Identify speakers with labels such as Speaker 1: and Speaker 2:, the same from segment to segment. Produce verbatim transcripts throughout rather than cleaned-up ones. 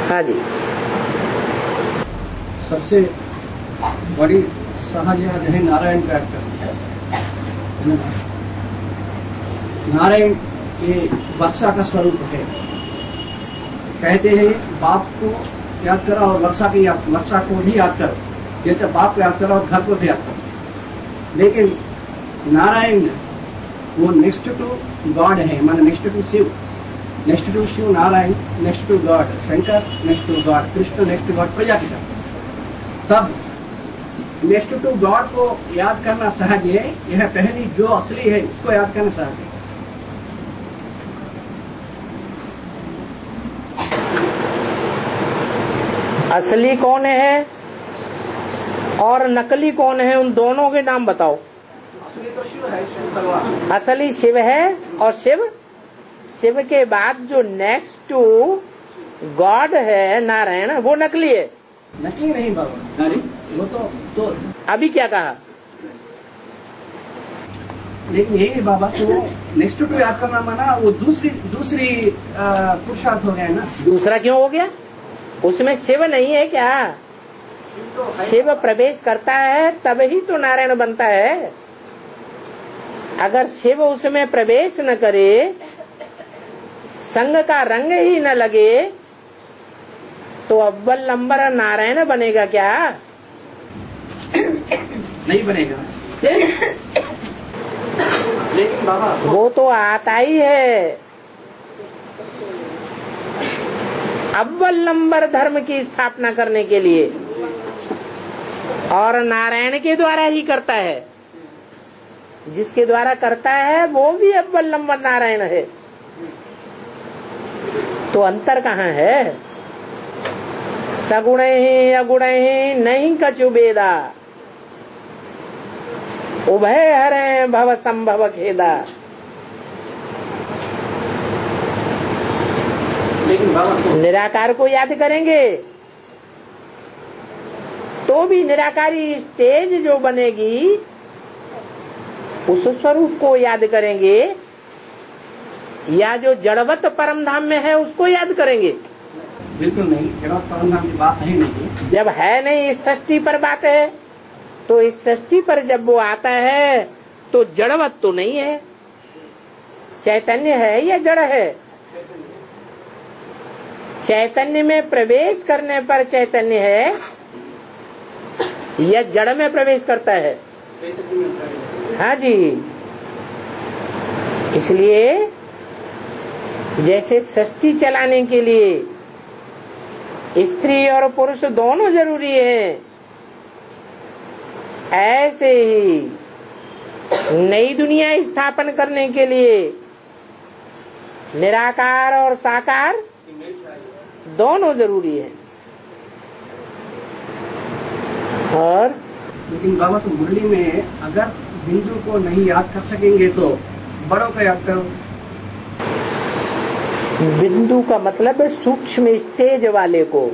Speaker 1: हाँ जी।
Speaker 2: सबसे बड़ी सहज है नारायण का है। नारायण ये वर्षा का स्वरूप है। कहते हैं बाप को याद करो और वर्षा की याद वर्षा को भी याद करो, जैसे बाप को याद करो और घर को भी याद करो। लेकिन नारायण वो नेक्स्ट टू गॉड है, माने next to Shiv, next to Shiv Narayan, next to God Shankar, next to God Krishna, next to God Prajapita. तब नेक्स्ट टू गॉड को याद करना सहज है। यह पहली जो असली है उसको याद करना सहज है।
Speaker 1: असली कौन है और नकली कौन है, उन दोनों के नाम बताओ।
Speaker 2: असली तो शिव है, शिव भगवान।
Speaker 1: असली शिव है और शिव शिव के बाद जो नेक्स्ट टू गॉड है नारायण, वो नकली है।
Speaker 2: नकली नहीं बाबा, अरे वो तो तो
Speaker 1: अभी क्या कहा?
Speaker 2: लेकिन यही बाबा तो नेक्स्ट टू याद करना माना वो दूसरी दूसरी पुरुषार्थ हो गया ना।
Speaker 1: दूसरा क्यों हो गया? उसमें शिव नहीं है क्या? शिव प्रवेश करता है तब ही तो नारायण बनता है। अगर शिव उसमें प्रवेश न करे, संग का रंग ही न लगे, तो अव्वल नंबर नारायण बनेगा क्या?
Speaker 2: नहीं बनेगा। लेकिन बाबा
Speaker 1: वो तो आता ही है। अव्वल नंबर धर्म की स्थापना करने के लिए, और नारायण के द्वारा ही करता है। जिसके द्वारा करता है वो भी अव्वल नंबर नारायण है। तो अंतर कहाँ है? सगुण ही अगुण ही नहीं कछु बेदा, उभय हरे भव संभव खेदा।
Speaker 2: लेकिन बाबा
Speaker 1: निराकार को याद करेंगे तो भी निराकारी स्टेज जो बनेगी उस स्वरूप को याद करेंगे, या जो जड़वत परम धाम में है उसको याद करेंगे?
Speaker 2: बिल्कुल नहीं, जड़वत परम धाम की बात है नहीं।
Speaker 1: जब है नहीं, इस सृष्टि पर बात है, तो इस सृष्टि पर जब वो आता है तो जड़वत तो नहीं है, चैतन्य है या जड़ है? चैतन्य में प्रवेश करने पर चैतन्य है या जड़ में प्रवेश करता है? हाँ जी। इसलिए जैसे सृष्टि चलाने के लिए स्त्री और पुरुष दोनों जरूरी है, ऐसे ही नई दुनिया स्थापन करने के लिए निराकार और साकार दोनों जरूरी है। और
Speaker 2: लेकिन बाबा तो मुरली में अगर बिंदु को नहीं याद कर सकेंगे तो बड़ों को याद करो।
Speaker 1: बिंदु का मतलब है सूक्ष्म स्टेज वाले को।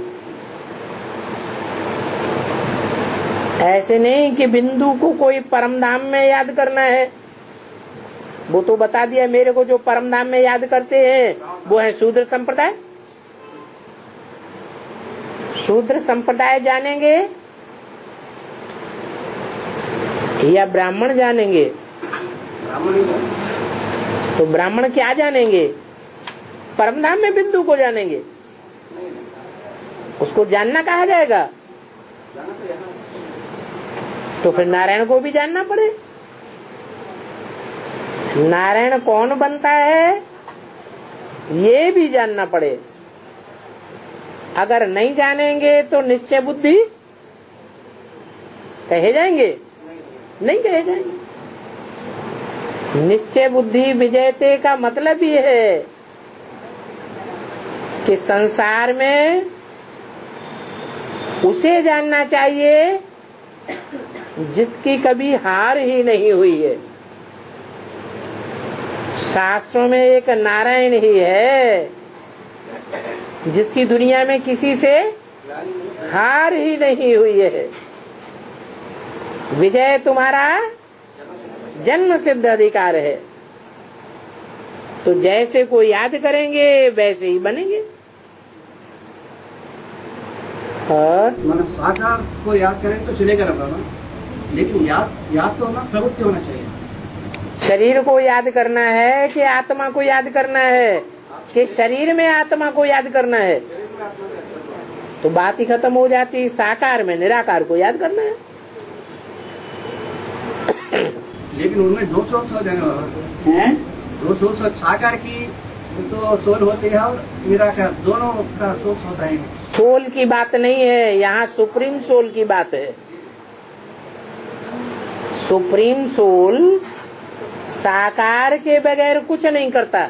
Speaker 1: ऐसे नहीं कि बिंदु को कोई परमधाम में याद करना है। वो तो बता दिया मेरे को, जो परमधाम में याद करते हैं वो है शूद्र संप्रदाय। शूद्र संप्रदाय जानेंगे या ब्राह्मण जानेंगे? तो ब्राह्मण क्या जानेंगे? परमधाम में बिंदु को जानेंगे। उसको जानना कहा जाएगा? तो फिर नारायण को भी जानना पड़े। नारायण कौन बनता है ये भी जानना पड़े। अगर नहीं जानेंगे तो निश्चय बुद्धि कहे जाएंगे? नहीं कहे जाएंगे। निश्चय बुद्धि विजयते का मतलब ये है कि संसार में उसे जानना चाहिए जिसकी कभी हार ही नहीं हुई है। शास्त्रों में एक नारायण ही है जिसकी दुनिया में किसी से हार ही नहीं हुई है। विजय तुम्हारा जन्म सिद्ध अधिकार है। तो जैसे को याद करेंगे वैसे ही बनेंगे। और
Speaker 2: मतलब साकार को याद करें तो चलेगा ना बाबा, लेकिन याद याद तो होना प्रवृत्ति होना चाहिए।
Speaker 1: शरीर को याद करना है कि आत्मा को याद करना है कि शरीर में आत्मा को याद करना है? तो बात ही खत्म हो जाती। साकार में निराकार को याद करना है।
Speaker 2: लेकिन उनमें दो सोच हो जाने वाला है, दो सोच हो, साकार की तो सोल होती है और निराकार, दोनों का सोच होता है।
Speaker 1: सोल की बात नहीं है यहाँ, सुप्रीम सोल की बात है। सुप्रीम सोल साकार के बगैर कुछ नहीं करता।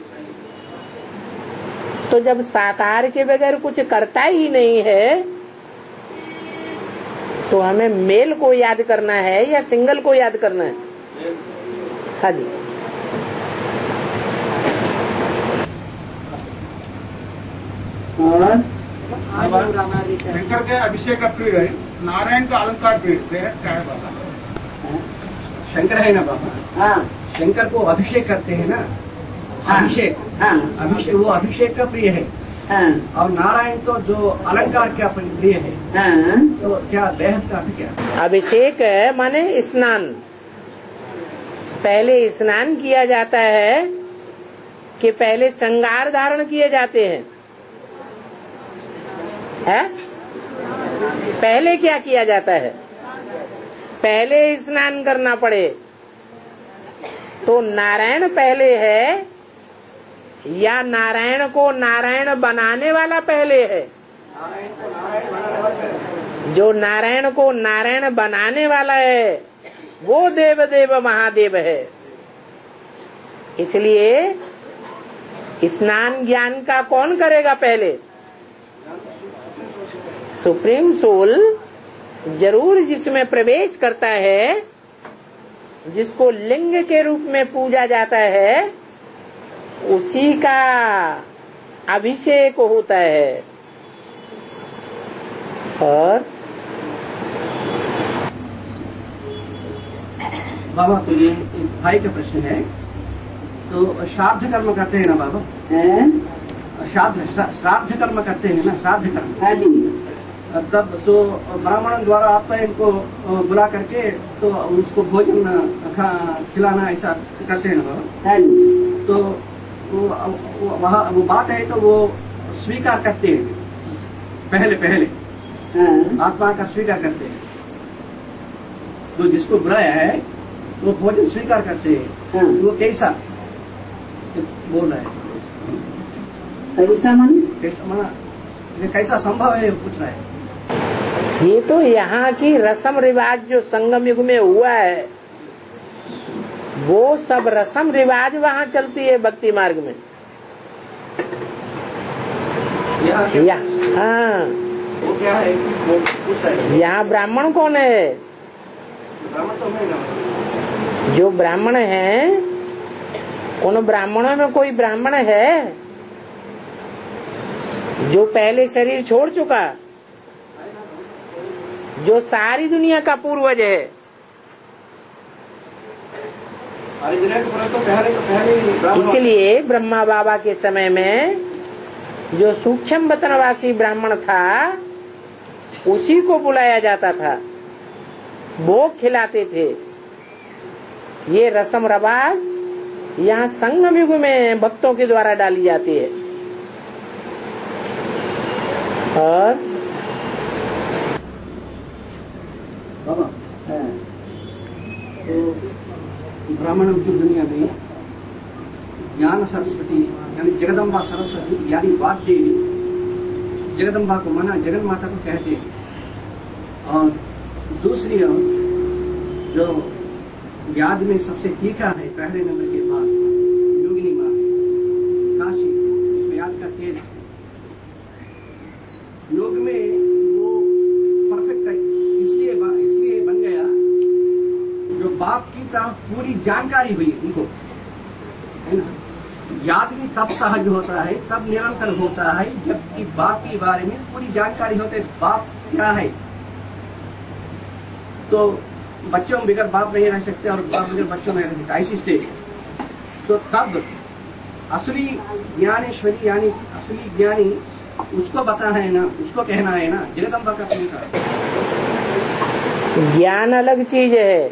Speaker 1: तो जब साकार के बगैर कुछ करता ही नहीं है तो हमें मेल को याद करना है या सिंगल को याद करना है? हाँ जी। और
Speaker 3: शंकर के अभिषेक का पीड़ है, नारायण का अलंकार पीड़ क्या है बाबा?
Speaker 2: शंकर है ना बाबा?
Speaker 1: हाँ।
Speaker 2: शंकर को अभिषेक करते हैं ना, अभिषेक।
Speaker 1: हाँ।
Speaker 2: अभिषेक, वो अभिषेक का प्रिय है।
Speaker 1: हाँ।
Speaker 2: और नारायण तो जो अलंकार का प्रिय है।
Speaker 1: हाँ।
Speaker 2: तो क्या बेहद का क्या?
Speaker 1: अभिषेक माने स्नान। पहले स्नान किया जाता है कि पहले श्रृंगार धारण किए जाते हैं? है? पहले क्या किया जाता है? पहले स्नान करना पड़े तो नारायण पहले है या नारायण को नारायण बनाने वाला पहले है? जो नारायण को नारायण बनाने वाला है वो देव देव महादेव है। इसलिए स्नान ज्ञान का कौन करेगा पहले? सुप्रीम सोल जरूर जिसमें प्रवेश करता है, जिसको लिंग के रूप में पूजा जाता है, उसी का अभिषेक होता है। और
Speaker 2: बाबा तो ये एक भाई का प्रश्न है, तो श्राद्ध कर्म करते हैं ना बाबा? श्राद्ध श्राद्ध कर्म करते हैं ना, श्राद्ध कर्म। तब तो ब्राह्मण द्वारा आप इनको बुला करके तो उसको भोजन खिलाना ऐसा करते हैं ना बाबा? तो वो वहाँ वो बात है तो वो स्वीकार करते हैं पहले पहले आत्मा का स्वीकार करते हैं। तो जिसको बुलाया है वो भोजन स्वीकार करते हैं। वो कैसा बोल रहा है?
Speaker 1: कैसा मन
Speaker 2: कैसा मना ये कैसा संभव है पूछ रहा है।
Speaker 1: ये तो यहाँ की रस्म रिवाज जो संगम युग में हुआ है वो सब रस्म रिवाज वहाँ चलती है भक्ति मार्ग में। या हाँ,
Speaker 2: वो क्या है वो पूछ रहा है।
Speaker 1: यहाँ ब्राह्मण कौन है?
Speaker 2: ब्राह्मण तो है ना।
Speaker 1: जो ब्राह्मण है उन ब्राह्मणों में कोई ब्राह्मण है जो पहले शरीर छोड़ चुका, जो सारी दुनिया का पूर्वज है? इसलिए ब्रह्मा बाबा के समय में जो सूक्ष्म वतनवासी ब्राह्मण था उसी को बुलाया जाता था, भोग खिलाते थे। ये रस्म रवाज यहाँ संगम युग में भक्तों के द्वारा डाली जाती है। और
Speaker 2: बाबा तो ब्राह्मणों की दुनिया में ज्ञान सरस्वती यानी जगदम्बा सरस्वती यानी वाग देवी, जगदम्बा को माना जगन माता को कहते हैं। और दूसरी ओर जो व्याध में सबसे तीखा है पहले नंबर के बाद योगिनी माँ काशी, इस व्याध का तेज योग में वो परफेक्ट है। इसलिए इसलिए बन गया जो बाप की तरफ पूरी जानकारी हुई उनको, है ना। याद भी तब सहज होता है, तब निरंतर होता है जबकि बाप के बारे में पूरी जानकारी होती है, बाप क्या है। तो बच्चों में बगैर बाप नहीं रह सकते और बाप बगैर बच्चों में रह सकते, ऐसी स्टेज है। तो तब असली ज्ञानेश्वरी यानी असली ज्ञानी उसको बता है ना, उसको कहना है ना, जगदम्बा का कहने का।
Speaker 1: ज्ञान अलग चीज है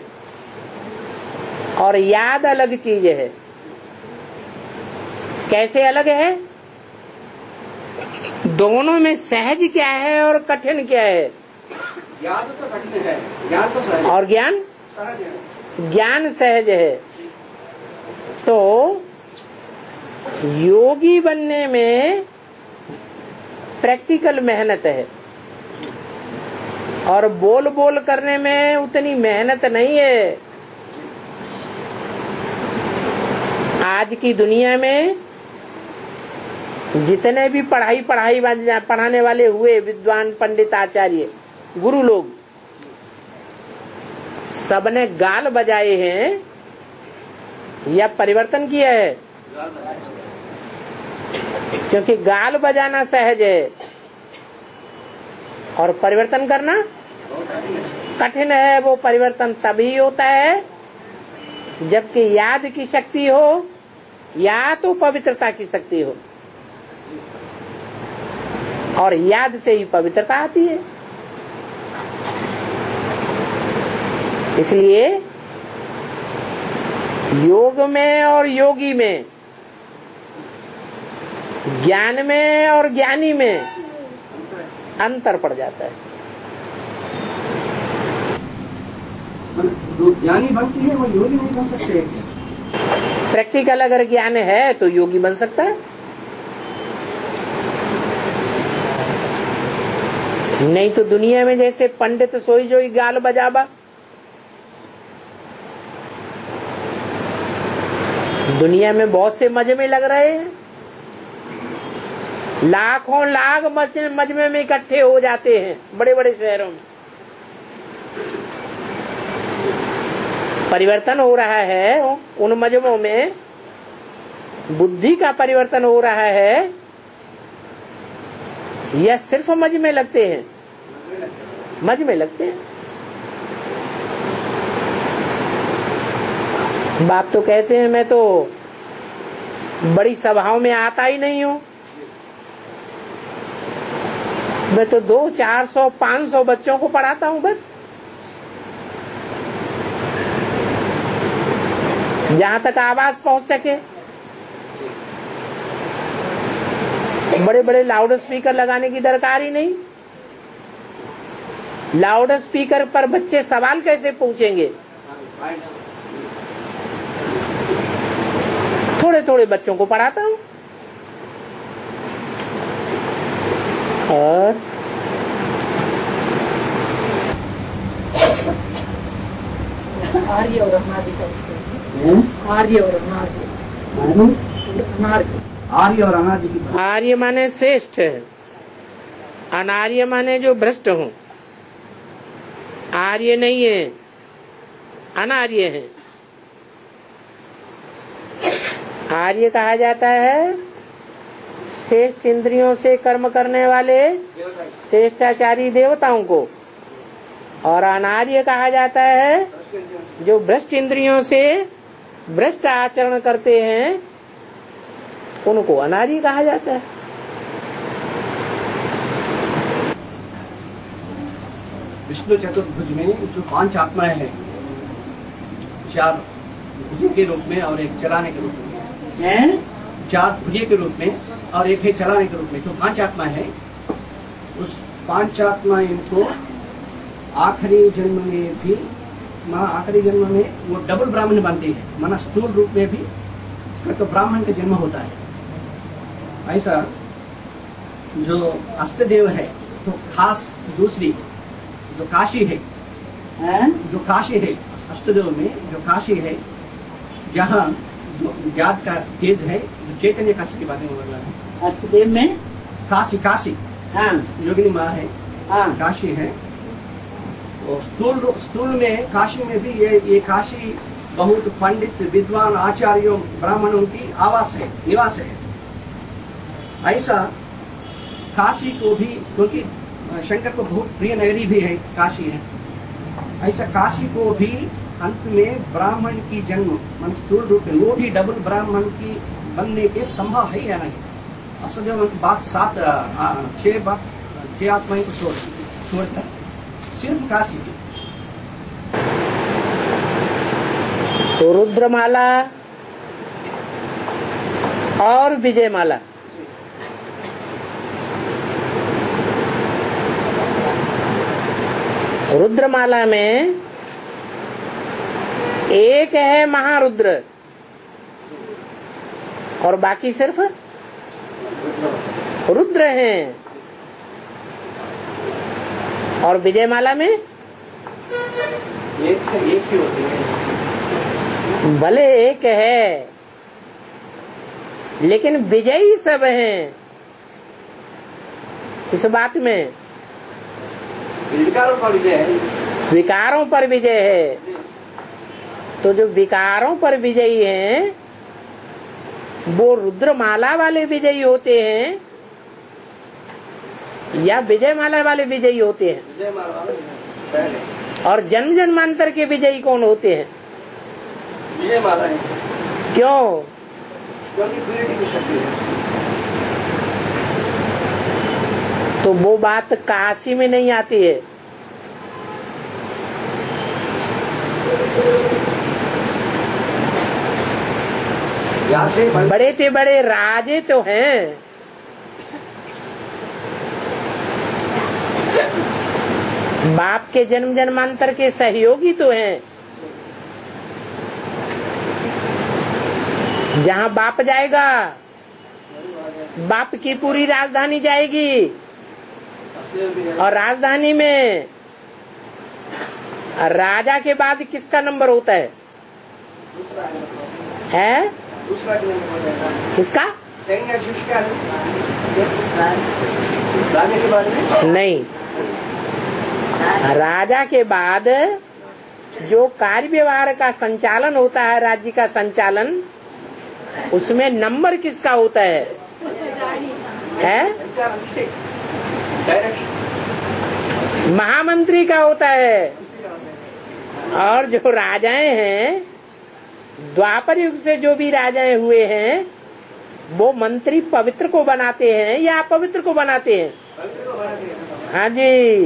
Speaker 1: और याद अलग चीज है। कैसे अलग है? दोनों में सहज क्या है और कठिन क्या है?
Speaker 2: याद तो कठिन है, ज्ञान तो सहज,
Speaker 1: और ज्ञान
Speaker 2: सहज है।
Speaker 1: ज्ञान सहज है। तो योगी बनने में प्रैक्टिकल मेहनत है और बोल बोल करने में उतनी मेहनत नहीं है। आज की दुनिया में जितने भी पढ़ाई पढ़ाई पढ़ाने वाले हुए विद्वान, पंडित, आचार्य, गुरु लोग, सबने गाल बजाए हैं या परिवर्तन किया है? क्योंकि गाल बजाना सहज है और परिवर्तन करना कठिन है। वो परिवर्तन तभी होता है जबकि याद की शक्ति हो या तो पवित्रता की शक्ति हो, और याद से ही पवित्रता आती है। इसलिए योग में और योगी में, ज्ञान में और ज्ञानी में अंतर पड़ जाता है।
Speaker 2: जो ज्ञानी बनती है वो योगी नहीं बन सकते।
Speaker 1: प्रैक्टिकल अगर ज्ञान है तो योगी बन सकता है, नहीं तो दुनिया में जैसे पंडित सोई जोई गाल बजाबा, दुनिया में बहुत से मजमे लग रहे हैं, लाखों लाख मजमे में इकट्ठे हो जाते हैं बड़े बड़े शहरों में। परिवर्तन हो रहा है उन मजमों में, बुद्धि का परिवर्तन हो रहा है या सिर्फ मजमे लगते हैं? मजमे लगते हैं। बाप तो कहते हैं मैं तो बड़ी सभाओं में आता ही नहीं हूं, मैं तो दो चार सौ पांच सौ बच्चों को पढ़ाता हूं बस। जहां तक आवाज पहुंच सके, बड़े बड़े लाउड स्पीकर लगाने की दरकार ही नहीं। लाउड स्पीकर पर बच्चे सवाल कैसे पूछेंगे? थोड़े थोड़े बच्चों को पढ़ाता हूं। और
Speaker 4: आर्य और अनार्य, आर्य और अनार्य,
Speaker 2: आर्य और अनार्य।
Speaker 1: आर्य माने श्रेष्ठ, अनार्य माने जो भ्रष्ट हो। आर्य नहीं है, अनार्य है। आर्य कहा जाता है श्रेष्ठ इंद्रियों से कर्म करने वाले श्रेष्ठाचारी देवताओं को, और अनार्य कहा जाता है जो भ्रष्ट इंद्रियों से भ्रष्ट आचरण करते हैं, उनको अनार्य कहा जाता है।
Speaker 2: विष्णु चतुर्भुज में जो पांच आत्माएं हैं, चार भुजे के रूप में और एक चलाने के रूप में है, चार भुजे के रूप में और एक है चलाने के रूप में, जो पांच आत्माएं हैं, उस पांच आत्माएं इनको आखिरी जन्म में भी, माना आखिरी जन्म में वो डबल ब्राह्मण बनती है, माना स्थूल रूप में भी तो ब्राह्मण का जन्म होता है। ऐसा जो अष्टदेव है तो खास दूसरी जो काशी है, जो काशी है अष्टदेव में, जो काशी है जहाँ जो ज्ञात का तेज है, जो चैतन्य काशी की बातें बोल रहा है।
Speaker 4: अष्टदेव में
Speaker 2: काशी, काशी
Speaker 4: हाँ,
Speaker 2: योगिनी माँ है,
Speaker 4: हाँ,
Speaker 2: काशी है। और स्थूल स्थूल में काशी में भी ये ये काशी बहुत पंडित, विद्वान, आचार्यों, ब्राह्मणों की आवास है, निवास है। ऐसा काशी को भी, क्योंकि शंकर को बहुत प्रिय नगरी भी है, काशी है, ऐसा काशी को भी अंत में ब्राह्मण की जन्म मन स्थूल रूप में, वो भी डबल ब्राह्मण की बनने के संभव है या नहीं? असल में बात सात छह बात छह आत्माएं को छोड़ छोड़कर सिर्फ काशी की।
Speaker 1: तो रुद्रमाला और विजयमाला, रुद्रमाला में एक है महारुद्र और बाकी सिर्फ रुद्र हैं, और विजयमाला में
Speaker 2: एक एक ही होते हैं।
Speaker 1: भले एक है लेकिन विजयी सब हैं। इस बात में
Speaker 2: विकारों पर विजय है,
Speaker 1: विकारों पर विजय है। तो जो विकारों पर विजयी हैं वो रुद्रमाला वाले विजयी होते हैं या विजयमाला वाले विजयी होते हैं?
Speaker 2: विजयमाला वाले पहले।
Speaker 1: और जन्म जन्मांतर के विजयी कौन होते हैं?
Speaker 2: विजयमाला है।
Speaker 1: क्यों?
Speaker 2: क्योंकि प्यूरिटी की शक्ति है।
Speaker 1: तो वो बात काशी में नहीं आती है।
Speaker 2: से
Speaker 1: बड़े से बड़े राजे तो हैं, बाप के जन्म जन्मांतर के सहयोगी तो हैं। जहाँ बाप जाएगा बाप की पूरी राजधानी जाएगी, और राजधानी में राजा के बाद किसका नंबर होता है? है
Speaker 2: दूसरा
Speaker 1: किसका?
Speaker 2: राजा के बाद में
Speaker 1: नहीं, राजा के बाद जो कार्य व्यवहार का संचालन होता है, राज्य का संचालन, उसमें नंबर किसका होता है? है महामंत्री का होता है। और जो राजाएं हैं, द्वापर युग से जो भी राजाएं हुए हैं, वो मंत्री पवित्र को बनाते हैं या अपवित्र को बनाते हैं? हाँ जी।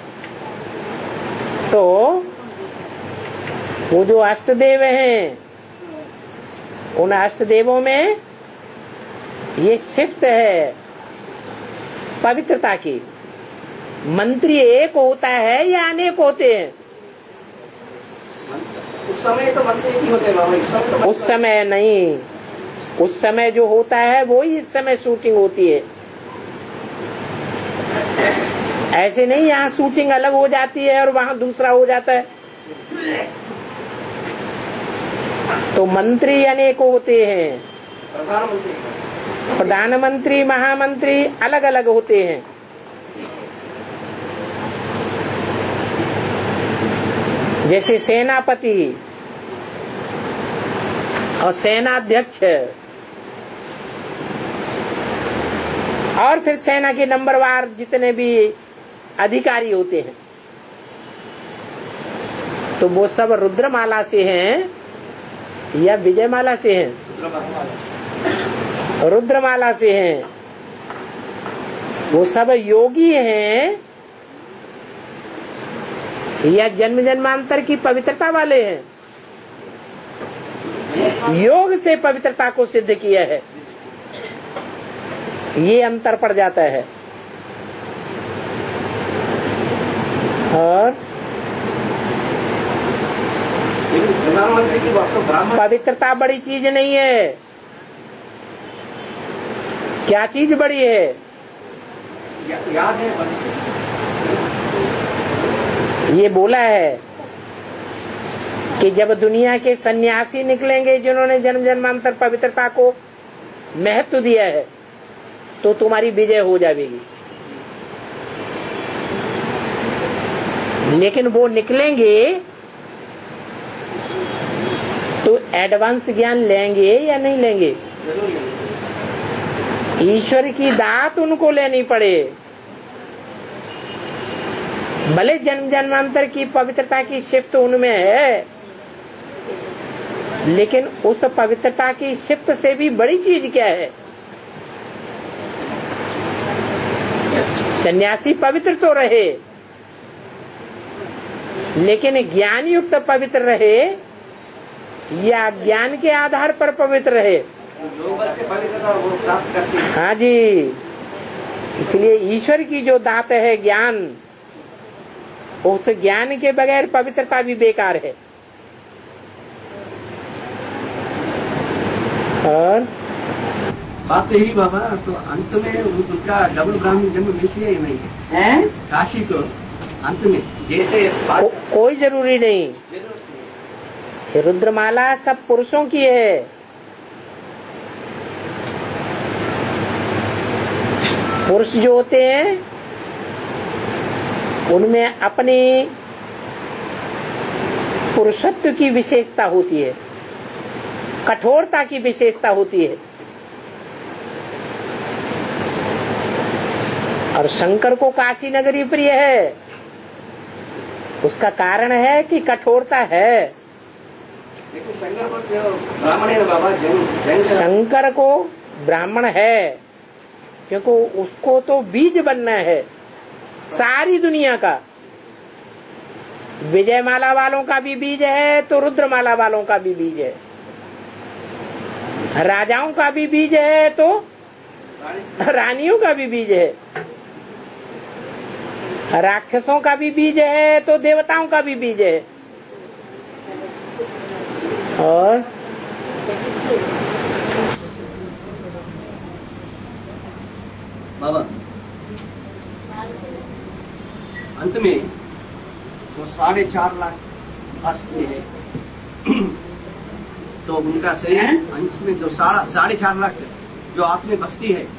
Speaker 1: तो वो जो अष्टदेव हैं, उन अष्टदेवों में ये शिफ्ट है पवित्रता की। मंत्री एक होता है या अनेक होते हैं?
Speaker 2: उस समय तो मंत्री नहीं होते बाबा, इस समय तो
Speaker 1: उस समय नहीं, उस समय जो होता है वो ही इस समय शूटिंग होती है। ऐसे नहीं यहाँ शूटिंग अलग हो जाती है और वहाँ दूसरा हो जाता है। तो मंत्री अनेक होते हैं,
Speaker 2: प्रधानमंत्री
Speaker 1: प्रधानमंत्री महामंत्री अलग अलग होते हैं। जैसे सेनापति और सेनाध्यक्ष, और फिर सेना के नंबरवार जितने भी अधिकारी होते हैं, तो वो सब रुद्रमाला से हैं या विजयमाला से हैं? रुद्रमाला से हैं। वो सब योगी हैं या जन्म जन्मांतर की पवित्रता वाले हैं? योग से पवित्रता को सिद्ध किया है, ये अंतर पड़ जाता है। और
Speaker 2: प्रधानमंत्री की बात तो ब्राह्मण,
Speaker 1: पवित्रता बड़ी चीज नहीं है। क्या चीज बड़ी है?
Speaker 2: याद है
Speaker 1: ये बोला है कि जब दुनिया के सन्यासी निकलेंगे जिन्होंने जन्म जन्मांतर पवित्रता को महत्व दिया है, तो तुम्हारी विजय हो जाएगी। लेकिन वो निकलेंगे तो एडवांस ज्ञान लेंगे या नहीं लेंगे? ईश्वर की दात उनको लेनी पड़े। भले जन्म जन्मांतर की पवित्रता की शिफ्ट उनमें है, लेकिन उस पवित्रता की शिफ्ट से भी बड़ी चीज क्या है? सन्यासी पवित्र तो रहे, लेकिन ज्ञान युक्त पवित्र रहे या ज्ञान के आधार पर पवित्र रहे?
Speaker 2: योग से पवित्रता वो प्राप्त करती है।
Speaker 1: हाँ जी, इसलिए ईश्वर की जो दात है ज्ञान, उस ज्ञान के बगैर पवित्रता भी बेकार है। और
Speaker 2: बात यही बाबा, तो अंत में उनका डबल ब्राह्मण जन्म मिलती है या नहीं है? काशी को अंत में जैसे
Speaker 1: को, कोई जरूरी नहीं। ये रुद्रमाला सब पुरुषों की है। पुरुष जो होते हैं उनमें अपनी पुरुषत्व की विशेषता होती है, कठोरता की विशेषता होती है। और शंकर को काशी नगरी प्रिय है, उसका कारण है कि कठोरता है।
Speaker 2: लेकिन शंकर को ब्राह्मण है बाबा,
Speaker 1: शंकर को ब्राह्मण है क्योंकि उसको तो बीज बनना है सारी दुनिया का। विजयमाला वालों का भी बीज है तो रुद्रमाला वालों का भी बीज है, राजाओं का भी बीज है तो रानियों का भी बीज है, राक्षसों का भी बीज है तो देवताओं का भी बीज है। और
Speaker 2: बाबा अंत में वो साढ़े चार लाख बस में है तो उनका शरीर अंत में जो साढ़े चार लाख जो आत्मा बसती है,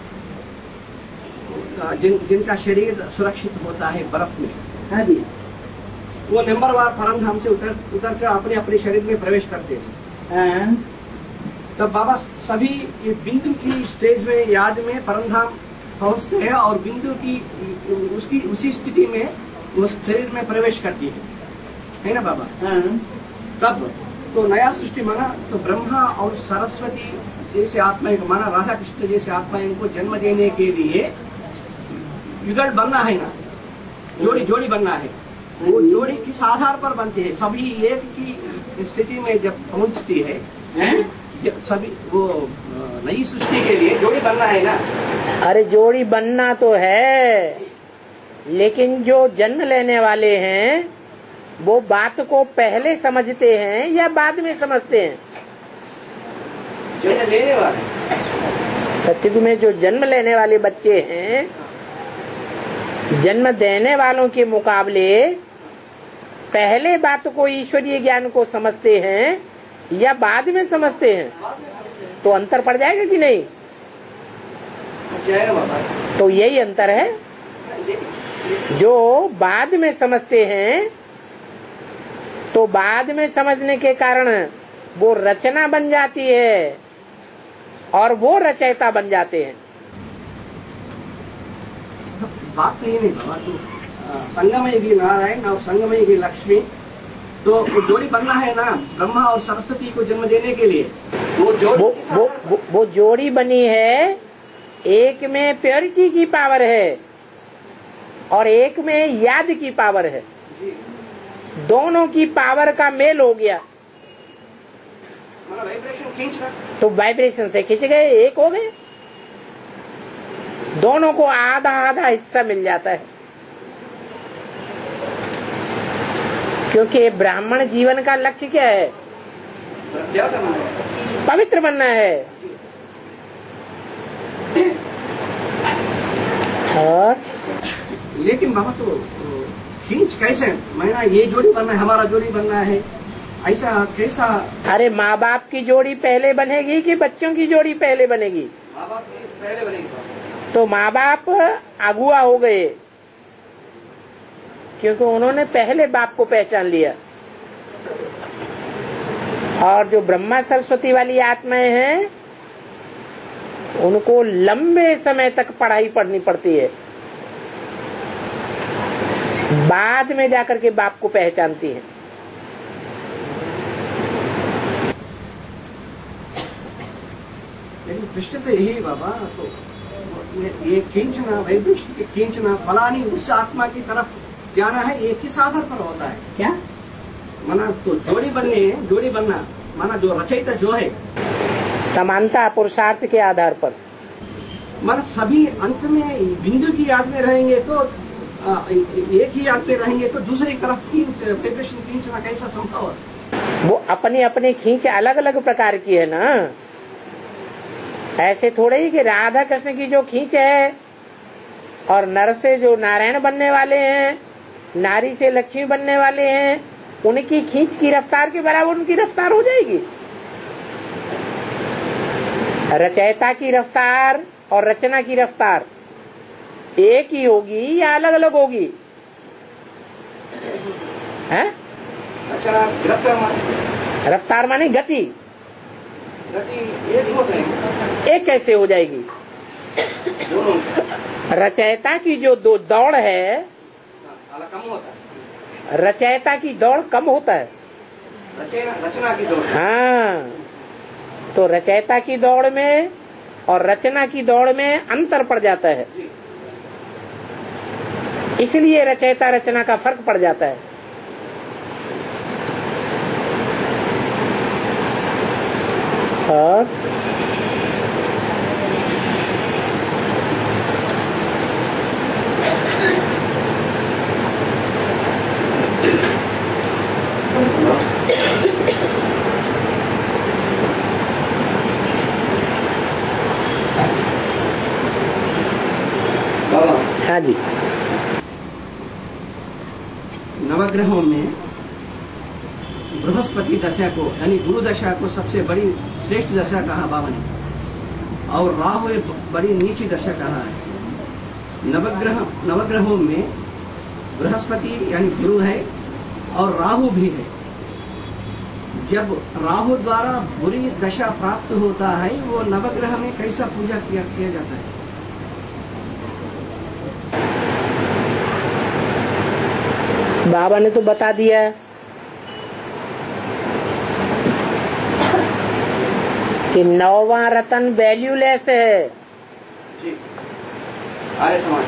Speaker 2: जिन जिनका शरीर सुरक्षित होता है बर्फ में, हाँ जी, वो नंबरवार परमधाम से उतर उतर कर अपने अपने शरीर में प्रवेश करते हैं। तब बाबा सभी ये बिंदु की स्टेज में याद में परमधाम पहुंचते हैं और बिंदु की उसकी उसी स्थिति में वो शरीर में प्रवेश करती है, है ना बाबा? तब तो नया सृष्टि माना तो ब्रह्मा और सरस्वती जैसे आत्माएं को माना, राधा कृष्ण जैसे आत्माएं को जन्म देने के लिए युगल बनना है ना, जोड़ी जोड़ी बनना है। वो जोड़ी किस आधार पर बनती है? सभी एक की स्थिति में जब पहुंचती है, है? सभी वो नई सृष्टि के लिए जोड़ी बनना है ना।
Speaker 1: अरे जोड़ी बनना तो है, लेकिन जो जन्म लेने वाले हैं वो बात को पहले समझते हैं या बाद में समझते हैं?
Speaker 2: जन्म लेने वाले
Speaker 1: सत्युग में जो जन्म लेने वाले बच्चे हैं, जन्म देने वालों के मुकाबले पहले बात को, ईश्वरीय ज्ञान को समझते हैं या बाद में समझते हैं? तो अंतर पड़ जाएगा कि नहीं? तो यही अंतर है। जो बाद में समझते हैं तो बाद में समझने के कारण वो रचना बन जाती है और वो रचयिता बन जाते हैं।
Speaker 2: बात तो ये नहीं बाबा, तो संगमय की नारायण और संगमय की लक्ष्मी, तो वो जोड़ी बनना है ना ब्रह्मा और सरस्वती को जन्म देने के लिए। वो जोड़ी
Speaker 1: वो, वो, वो, वो जोड़ी बनी है, एक में प्योरिटी की पावर है और एक में याद की पावर है। दोनों की पावर का मेल हो गया
Speaker 2: वाइब्रेशन खींच रहा,
Speaker 1: तो वाइब्रेशन से खींच गए, एक हो गए। दोनों को आधा आधा हिस्सा मिल जाता है, क्योंकि ब्राह्मण जीवन का लक्ष्य क्या है?
Speaker 2: क्या करना है?
Speaker 1: पवित्र बनना है। और
Speaker 2: लेकिन बाबा तो खींच कैसे? मैंने ये जोड़ी बनना है, हमारा जोड़ी बनना है, ऐसा कैसा?
Speaker 1: अरे माँ बाप की जोड़ी पहले बनेगी कि बच्चों की जोड़ी पहले बनेगी?
Speaker 2: माँ बाप की पहले बनेगी।
Speaker 1: तो माँ बाप अगुआ हो गए क्योंकि उन्होंने पहले बाप को पहचान लिया। और जो ब्रह्मा सरस्वती वाली आत्माएं हैं उनको लंबे समय तक पढ़ाई पढ़नी पड़ती है, बाद में जाकर के बाप को पहचानती है।
Speaker 2: लेकिन प्रश्न तो यही बाबा, तो ये किंचना वैभिष्ट किंचना फलानी उस आत्मा की तरफ जाना है, ये किस आधार पर होता है?
Speaker 1: क्या
Speaker 2: माना तो जोड़ी बनने जोड़ी बनना माना जो रचयिता जो है
Speaker 1: समानता पुरुषार्थ के आधार पर,
Speaker 2: माना सभी अंत में बिंदु की याद में रहेंगे तो आ, एक ही याद में रहेंगे तो दूसरी तरफ प्रिपरेशन खींचना कैसा संभव है?
Speaker 1: वो अपनी अपनी खींच अलग अलग प्रकार की है ना। ऐसे थोड़े ही कि राधा कृष्ण की जो खींच है और नर से जो नारायण बनने वाले हैं, नारी से लक्ष्मी बनने वाले हैं, उनकी खींच की रफ्तार के बराबर उनकी रफ्तार हो जाएगी। रचयिता की रफ्तार और रचना की रफ्तार एक ही होगी या अलग अलग होगी? हैं?
Speaker 2: अच्छा, रफ्तार माने
Speaker 1: रफ्तार माने गति,
Speaker 2: गति एक हो जाएगी।
Speaker 1: एक कैसे हो जाएगी? रचयिता की जो दो दौड़ है,
Speaker 2: कम होता है।
Speaker 1: रचयिता की दौड़ कम होता है,
Speaker 2: रचना रचना की दौड़।
Speaker 1: हाँ, तो रचयिता की दौड़ में और रचना की दौड़ में अंतर पड़ जाता है, इसलिए रचयिता रचना का फर्क पड़ जाता है। और हाँ जी,
Speaker 2: नवग्रहों में बृहस्पति दशा को यानी गुरु दशा को सबसे बड़ी श्रेष्ठ दशा कहा बाबा ने, और राहु एक बड़ी नीची दशा कहा है। नवग्रह नवग्रहों में बृहस्पति यानी गुरु है और राहु भी है। जब राहु द्वारा बुरी दशा प्राप्त होता है, वो नवग्रह में कैसा पूजा किया, किया जाता है?
Speaker 1: बाबा ने तो बता दिया कि नौवां रतन वैल्यूलेस है।
Speaker 2: जी, आर्य समाज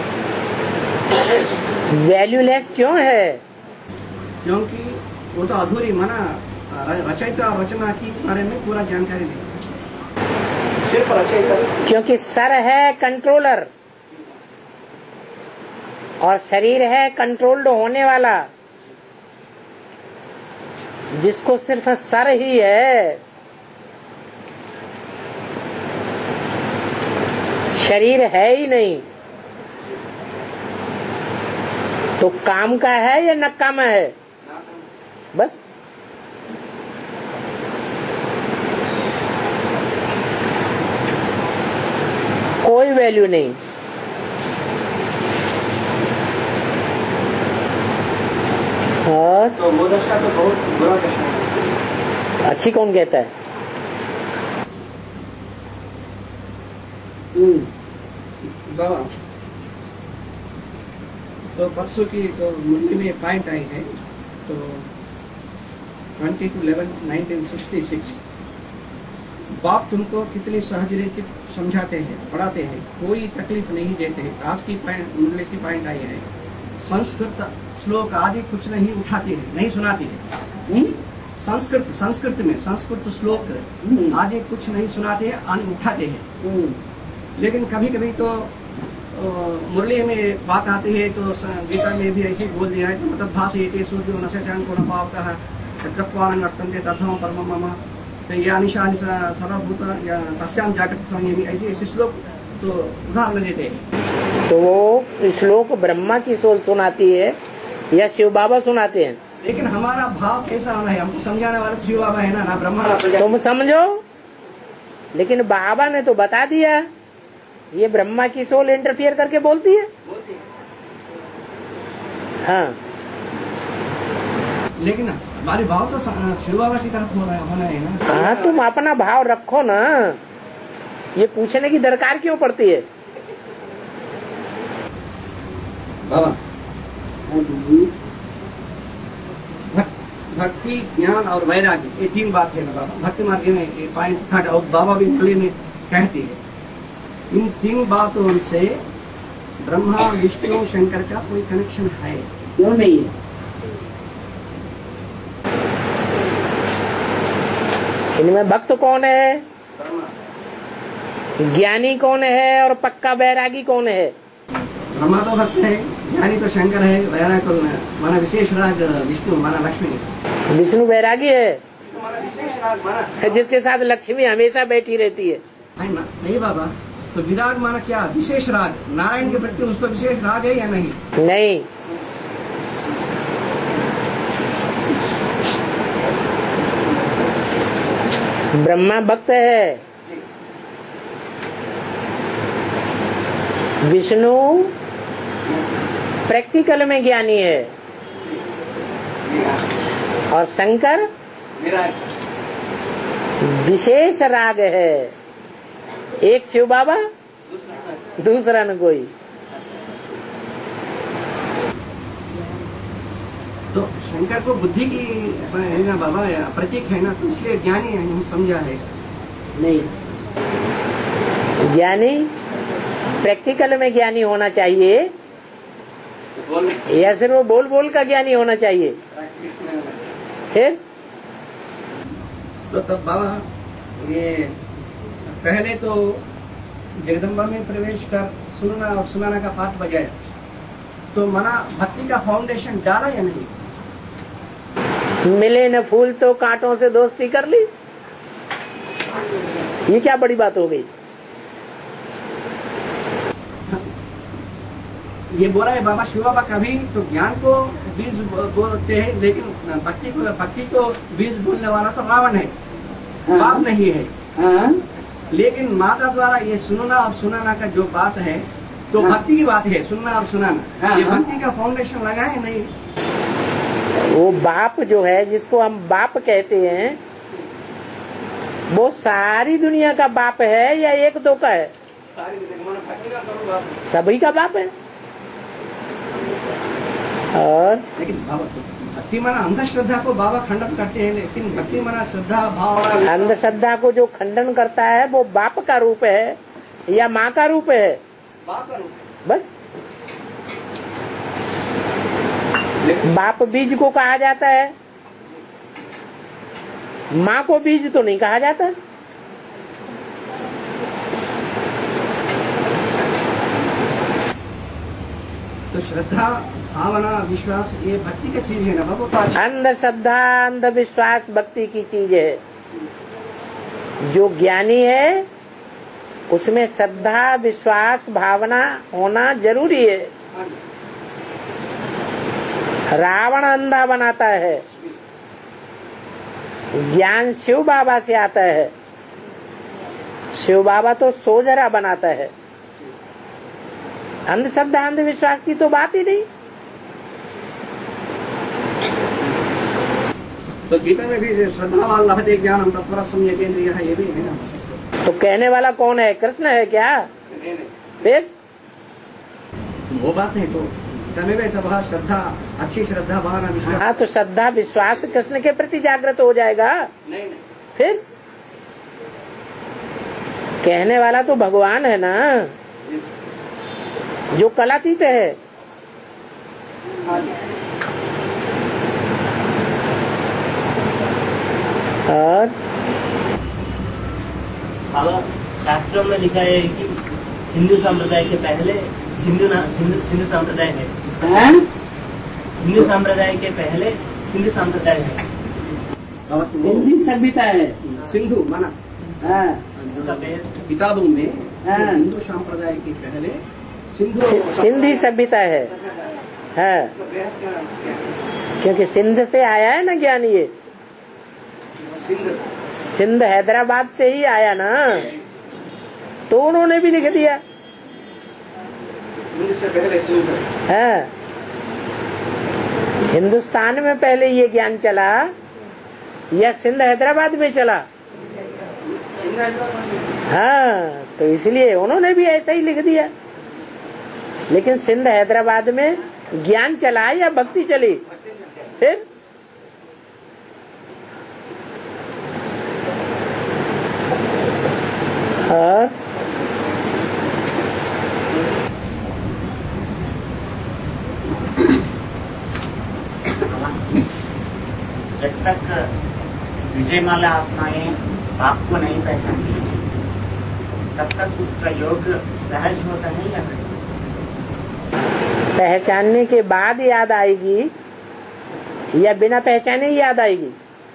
Speaker 1: वैल्यूलेस क्यों है?
Speaker 2: क्योंकि वो तो अधूरी माना रचयिता और रचना की बारे में पूरा जानकारी नहीं, सिर्फ रचयिता।
Speaker 1: क्योंकि सर है कंट्रोलर और शरीर है कंट्रोल्ड होने वाला। जिसको सिर्फ सर ही है, शरीर है ही नहीं, तो काम का है या नकामा है? बस कोई वैल्यू नहीं। और
Speaker 2: तो वो दशा तो बहुत बुरा दशा है।
Speaker 1: अच्छी कौन कहता है?
Speaker 2: बाबा तो परसों की तो मुरली में पॉइंट आई है, तो twenty two eleven nineteen sixty six बाप तुमको कितनी सहज रीति समझाते हैं, पढ़ाते हैं, कोई तकलीफ नहीं देते हैं। आज की मुरली की पॉइंट आई है, संस्कृत श्लोक आदि कुछ नहीं उठाते हैं, नहीं सुनाते हैं। संस्कृत संस्कृत में संस्कृत श्लोक आदि कुछ नहीं सुनाते हैं, उठाते हैं। लेकिन कभी कभी तो मुरली में बात आती है, तो गीता में भी ऐसे बोल दिया है, मतलब भाषा सूर्य नशा को न पावता है तत्वान वर्तनते तथा परम मम या निशान सर्वभूत या तस्याम जागृत संयमी, ऐसे ऐसे श्लोक तो उदाहरण देते हैं।
Speaker 1: तो वो श्लोक ब्रह्मा की सोल सुनाती है या शिव बाबा सुनाते हैं?
Speaker 2: लेकिन हमारा भाव कैसा होना है, हमको समझाने वाला शिव बाबा है ना, ना ब्रह्मा ना।
Speaker 1: तुम समझो, लेकिन बाबा ने तो बता दिया ये ब्रह्मा की सोल इंटरफियर करके बोलती है। हाँ,
Speaker 2: लेकिन हमारे भाव तो शिव बाबा की तरफ होना है ना।
Speaker 1: हाँ, तुम अपना भाव रखो ना, ये पूछने की दरकार क्यों पड़ती है?
Speaker 2: बाबा भक्ति, ज्ञान और वैराग्य, ये तीन बात है ना बाबा। भक्ति मार्ग में ये पॉइंट थर्ड, और बाबा भी मुरली में कहती है इन तीन बातों से ब्रह्मा विष्णु शंकर का कोई कनेक्शन है?
Speaker 1: क्यों नहीं है? इनमें भक्त कौन है, ज्ञानी कौन है और पक्का बैरागी कौन है?
Speaker 2: ब्रह्मा तो भक्त है, ज्ञानी तो शंकर है, बैराग तो माना विशेष राज विष्णु माना लक्ष्मी।
Speaker 1: विष्णु बैरागी है,
Speaker 2: तो माना विशेष राज माना
Speaker 1: जिसके साथ लक्ष्मी हमेशा बैठी रहती है।
Speaker 2: नहीं बाबा, तो विराग माना क्या? विशेष राग। नारायण के प्रति उसको विशेष राग है या नहीं?
Speaker 1: नहीं, ब्रह्मा भक्त है, विष्णु प्रैक्टिकल में ज्ञानी है और शंकर विशेष राग है। एक शिव बाबा, दूसरा न कोई।
Speaker 2: तो शंकर को बुद्धि की है ना बाबा, प्रतीक है ना, तो इसलिए ज्ञानी है, हम समझा है इसको।
Speaker 1: नहीं, ज्ञानी प्रैक्टिकल में ज्ञानी होना चाहिए या सिर्फ वो बोल बोल का ज्ञानी होना चाहिए? फिर
Speaker 2: तो तब बाबा ये पहले तो जगदम्बा में प्रवेश कर सुनना और सुनाना का पाठ बजाया, तो मना भक्ति का फाउंडेशन डाला या नहीं?
Speaker 1: मिले न फूल तो कांटों से दोस्ती कर ली, ये क्या बड़ी बात हो गई?
Speaker 2: ये बोला है बाबा शिव बाबा, कभी तो ज्ञान को बीज बोलते हैं, लेकिन भक्ति को भक्ति को बीज बोलने वाला तो रावण है, बाप नहीं है।
Speaker 1: हाँ?
Speaker 2: लेकिन माता द्वारा ये सुनना और सुनाना का जो बात है, तो हाँ। भक्ति की बात है, सुनना और सुनाना। हाँ। ये भक्ति का फाउंडेशन लगा है नहीं?
Speaker 1: वो बाप जो है, जिसको हम बाप कहते हैं, वो सारी दुनिया का बाप है या एक दो का है? सभी का बाप है। और
Speaker 2: लेकिन भक्ति माना अंधश्रद्धा को बाबा खंडन करते हैं, लेकिन भक्ति माना श्रद्धा भाव।
Speaker 1: अंधश्रद्धा को जो खंडन करता है वो बाप का रूप है या माँ का रूप है?
Speaker 2: बाप का रूप।
Speaker 1: बस बाप बीज को कहा जाता है, माँ को बीज तो नहीं कहा जाता।
Speaker 2: तो श्रद्धा भावना विश्वास ये भक्ति की चीज है ना बाबू?
Speaker 1: अंधश्रद्धा अंधविश्वास भक्ति की चीज है। जो ज्ञानी है उसमें श्रद्धा विश्वास भावना होना जरूरी है। रावण अंधा बनाता है, ज्ञान शिव बाबा से आता है। शिव बाबा तो सोजरा बनाता है। अंधश्रद्धा अंधविश्वास की तो बात ही नहीं।
Speaker 2: तो गीता में भी श्रद्धा लभते ज्ञानम तत्पर सम्यकेंद्रिय है, ये भी है ना?
Speaker 1: तो कहने वाला कौन है? कृष्ण है क्या? फिर
Speaker 2: वो बात है। तो तमेव सभा श्रद्धा, अच्छी श्रद्धा भावना विश्वास।
Speaker 1: हाँ, तो श्रद्धा विश्वास कृष्ण के प्रति जागृत हो जाएगा।
Speaker 2: नहीं नहीं,
Speaker 1: फिर कहने वाला तो भगवान है ना, जो कलातीत है। और
Speaker 5: बाबा शास्त्रों में लिखा है कि हिंदू संप्रदाय के पहले सिंधु सिंधु सिंधु संप्रदाय है।
Speaker 1: है?
Speaker 5: हिंदू संप्रदाय के पहले सिंधु संप्रदाय है।
Speaker 1: सिंधी सभ्यता है।
Speaker 2: सिंधु माना
Speaker 1: हाँ।
Speaker 2: किताबों में
Speaker 1: हाँ।
Speaker 2: हिंदू संप्रदाय के पहले सिंधु
Speaker 1: सिंधी सभ्यता है। हाँ, क्योंकि सिंध से आया है ना ज्ञान। ये सिंध हैदराबाद से ही आया ना, तो उन्होंने भी लिख दिया।
Speaker 2: से पहले सिंधु
Speaker 1: है। हिंदुस्तान में पहले ये ज्ञान चला या सिंध हैदराबाद में चला? हाँ, तो इसलिए उन्होंने भी ऐसा ही लिख दिया। लेकिन सिंध हैदराबाद में ज्ञान चला या भक्ति चली? फिर और
Speaker 6: जब तक विजयमाला आत्माएं बाप को नहीं पहचानती तब तक उसका योग सहज होता है या नहीं?
Speaker 1: पहचानने के बाद याद आएगी या बिना पहचाने ही याद आएगी?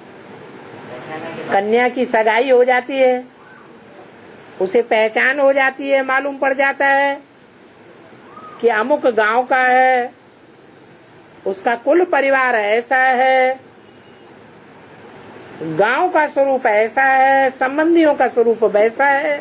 Speaker 1: कन्या की सगाई हो जाती है, उसे पहचान हो जाती है, मालूम पड़ जाता है कि अमुक गांव का है, उसका कुल परिवार ऐसा है, गांव का स्वरूप ऐसा है, संबंधियों का स्वरूप वैसा है,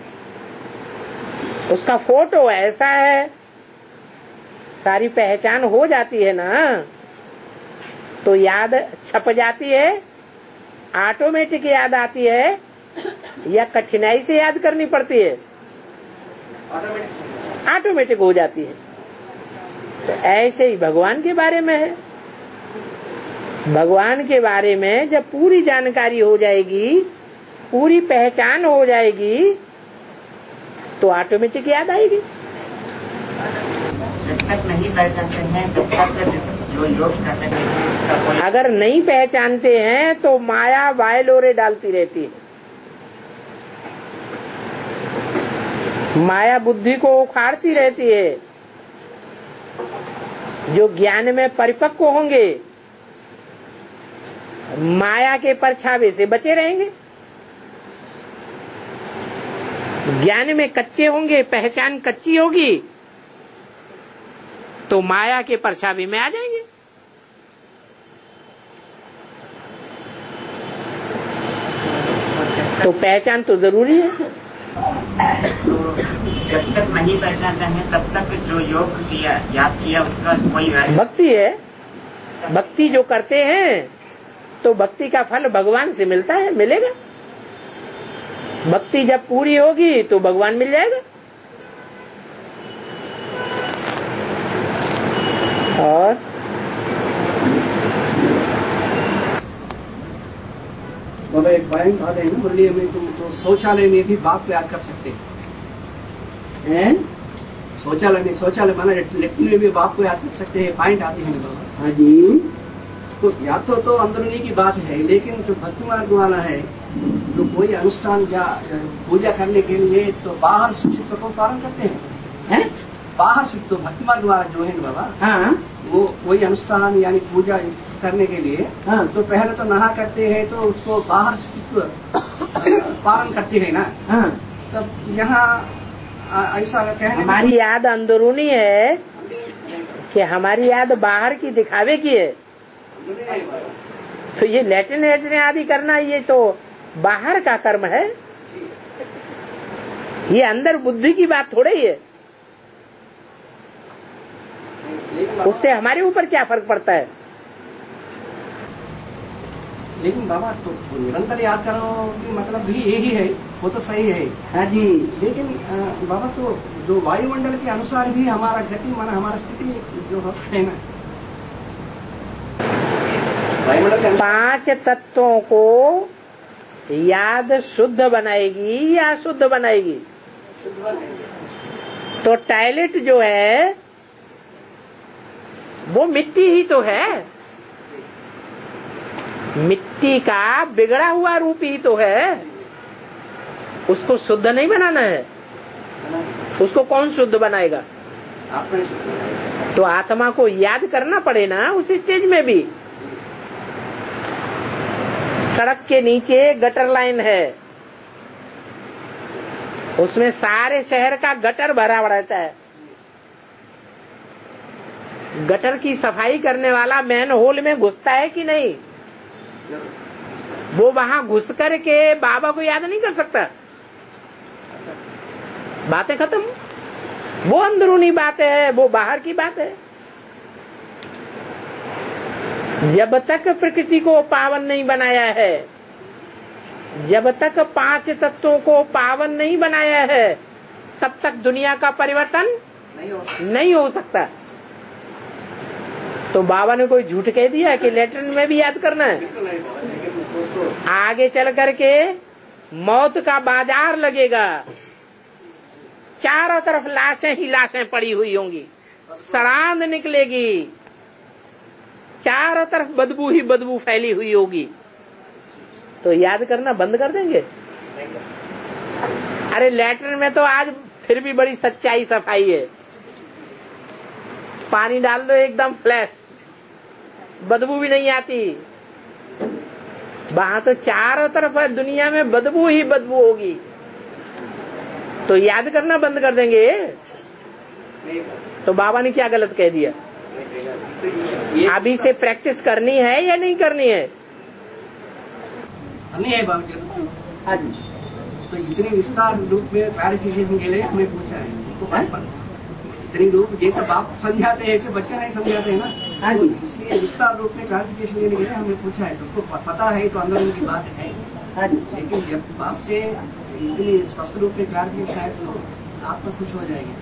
Speaker 1: उसका फोटो ऐसा है, सारी पहचान हो जाती है ना, तो याद छप जाती है, ऑटोमेटिक याद आती है या कठिनाई से याद करनी पड़ती है? ऑटोमेटिक हो जाती है। तो ऐसे ही भगवान के बारे में है। भगवान के बारे में जब पूरी जानकारी हो जाएगी, पूरी पहचान हो जाएगी, तो ऑटोमेटिक याद आएगी।
Speaker 6: जब तक नहीं पहचानते हैं तब तक जो योग करने के लिए उसका कोई...
Speaker 1: अगर नहीं पहचानते हैं तो माया वायलोरे डालती रहती है। माया बुद्धि को उखाड़ती रहती है। जो ज्ञान में परिपक्व होंगे माया के परछावे से बचे रहेंगे, ज्ञान में कच्चे होंगे, पहचान कच्ची होगी तो माया के परछावे में आ जाएंगे। तो पहचान तो जरूरी है।
Speaker 6: तो जब तक नहीं पहचानते हैं तब तक जो योग किया, याद किया, उसका कोई
Speaker 1: भक्ति है। भक्ति जो करते हैं तो भक्ति का फल भगवान से मिलता है, मिलेगा। भक्ति जब पूरी होगी तो भगवान मिल जाएगा। और
Speaker 2: बाबा एक पॉइंट आते हैं ना मुरली में, तुम तो शौचालय में भी बाप को याद कर सकते हैं। शौचालय में शौचालय माना लेट्रिन में भी बाप को याद कर सकते हैं, पॉइंट आती है बाबा।
Speaker 1: हाँ जी।
Speaker 2: तो या तो तो अंदरूनी की बात है, लेकिन जो भक्ति मार्ग वाला है, तो कोई अनुष्ठान या पूजा करने के लिए तो बाहर शुचित्व को पालन करते हैं,
Speaker 1: है?
Speaker 2: बाहर शुचित्व भक्ति मार्ग वाला जो है बाबा,
Speaker 1: हाँ।
Speaker 2: वो कोई अनुष्ठान यानी पूजा करने के लिए
Speaker 1: हाँ।
Speaker 2: तो पहले तो नहा करते हैं, तो उसको बाहर शुचित्व पालन करते हैं ना।
Speaker 1: हाँ।
Speaker 2: तब यहाँ ऐसा कहने
Speaker 1: हमारी याद अंदरूनी है कि हमारी याद बाहर की दिखावे की है। तो ये लैट्रिन एट्रिन आदि करना ये तो बाहर का कर्म है, ये अंदर बुद्धि की बात थोड़ी ही है। उससे हमारे ऊपर क्या फर्क पड़ता है?
Speaker 2: लेकिन बाबा तो निरंतर याद करो कि मतलब भी यही है, वो तो सही है।
Speaker 1: हाँ जी।
Speaker 2: लेकिन बाबा तो जो वायुमंडल के अनुसार भी हमारा गति माना हमारा स्थिति जो है ना, वायुमंडल के
Speaker 1: पांच तत्वों को याद शुद्ध बनाएगी या अशुद्ध बनाएगी? तो टॉयलेट जो है वो मिट्टी ही तो है, मिट्टी का बिगड़ा हुआ रूप ही तो है, उसको शुद्ध नहीं बनाना है। उसको कौन शुद्ध बनाएगा? तो आत्मा को याद करना पड़े ना उस स्टेज में भी। सड़क के नीचे गटर लाइन है, उसमें सारे शहर का गटर भरा रहता है। गटर की सफाई करने वाला मैन होल में घुसता है कि नहीं? वो वहां घुस कर के बाबा को याद नहीं कर सकता। बातें खत्म। वो अंदरूनी बात है, वो बाहर की बात है। जब तक प्रकृति को पावन नहीं बनाया है, जब तक पांच तत्वों को पावन नहीं बनाया है, तब तक दुनिया का परिवर्तन नहीं हो, नहीं हो सकता। तो बाबा ने कोई झूठ कह दिया कि लैट्रिन में भी याद करना है? आगे चल करके मौत का बाजार लगेगा, चारों तरफ लाशें ही लाशें पड़ी हुई होंगी, सड़ांध निकलेगी, चारों तरफ बदबू ही बदबू फैली हुई होगी, तो याद करना बंद कर देंगे? अरे लैट्रिन में तो आज फिर भी बड़ी सच्चाई सफाई है, पानी डाल दो एकदम फ्लैश, बदबू भी नहीं आती। वहां तो चारों तरफ है, दुनिया में बदबू ही बदबू होगी, तो याद करना बंद कर देंगे? तो बाबा ने क्या गलत कह दिया? अभी से प्रैक्टिस करनी है या नहीं करनी है?
Speaker 2: नहीं है बाबू जी। हाँ जी। तो इतनी विस्तार रूप में क्लैरिफिकेशन के लिए हमें पूछा है, इतनी रूप जैसे बाप समझाते हैं ऐसे बच्चे नहीं समझाते हैं ना। हाँ जी। तो इसलिए विस्तार रूप में क्लैरिफिकेशन लेने के लिए हमें पूछा है, तुमको तो पता है तो अंदर उनकी बात है। हाँ जी। लेकिन जब बाप से इतनी स्पष्ट रूप में क्लैरिफिकेशन है तो आप तो खुश हो जाएंगे।